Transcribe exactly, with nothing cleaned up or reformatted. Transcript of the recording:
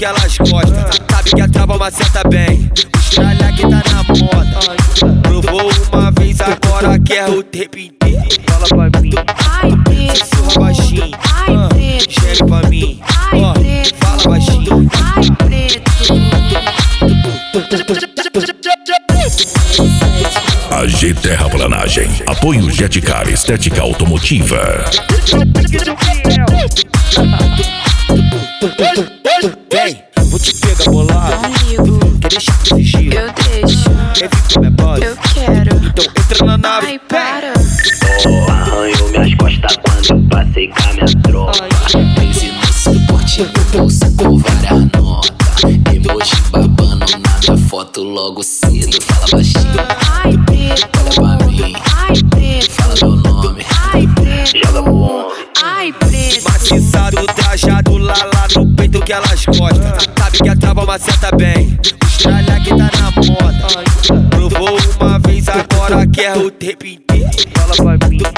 que elas gostam. Sabe que a trava maceta bem, estralha que tá na moda. Provou uma vez, agora quer o tempo inteiro. Fala pra mim, sussurra baixinho, gere pra mim, ó, fala baixinho. A G Terraplanagem, apoio Jetcar Estética Automotiva. Vem, vou te pegar bolado. Quer deixar de fingir? Eu deixo. Quer vir com minha base? Eu quero. Então entra na nave. Ai, para. Oh, arranhou minhas costas quando eu passei com a minha tropa. Crise no suporte, bolsa com várias notas. Emoji babando na minha foto logo cedo. Fala baixinho, Ai, preto. olha pra mim. Ai, preto. Fala meu nome. Ai, preto. Joga pro homem. Ai, preto. Maciçado, trajado lá, lá no peito que elas gostam. Sabe que a trava maceta bem, estralha que tá na moda. Provou uma vez, agora quer o tempo inteiro. Fala pra mim.